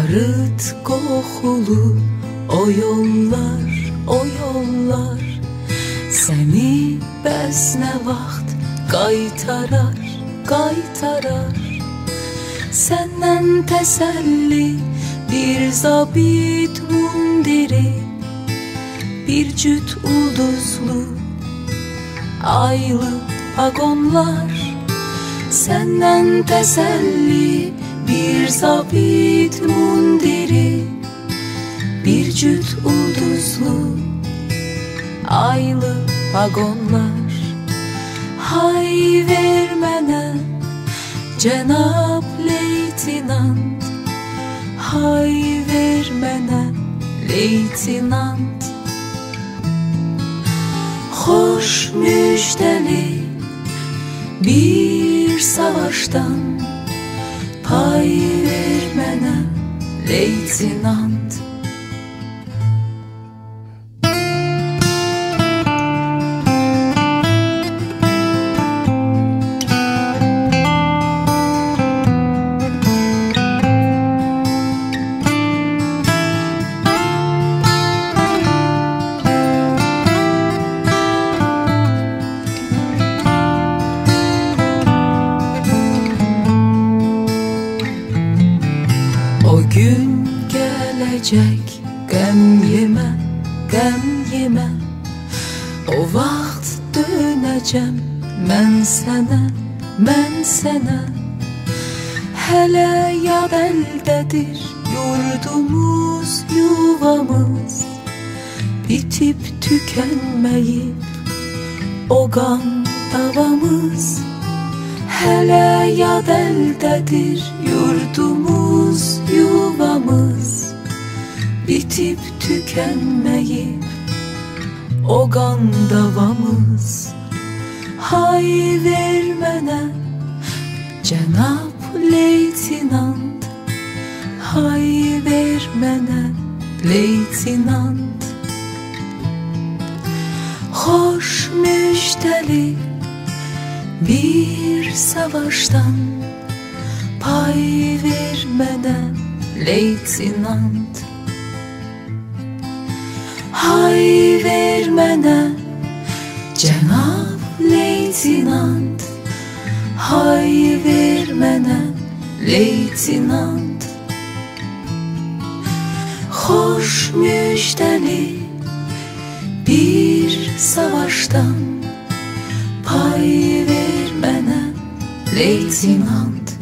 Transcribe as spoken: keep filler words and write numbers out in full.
Barıt kokulu o yollar, o yollar seni bəs nə vaxt qaytarar, qaytarar. Səndən təsəlli bir zabit mundiri, bir cüt ulduzlu aylı vagonlar. Səndən təsəlli bir zabit mundiri, bir cüt ulduzlu aylı vagonlar. Hay ver mənə Cənab leytinant, hay ver mənə leytinant. Xoş müjdəli bir savaşdan pay ver mənə leytinant. O gün gelecek, qəm yemə, qəm yemə. O vaxt dönəcəm mən sənə, mən sənə. Hələ yad əldədir yurdumuz, yuvamız, bitib tükənməyib o qan davamız. Hələ yad əldədir yurdumuz, yuvamız, bitib tükənməyib o qan davamız. Hay ver mənə Cənab leytinant, hay ver mənə leytinant. Xoş müjdəli bir savaştan pay ver mənə leytinant. Hay ver mənə Cənab leytinant, hay ver mənə leytinant. Xoş müjdəli bir savaştan pay ver mənə leytinant.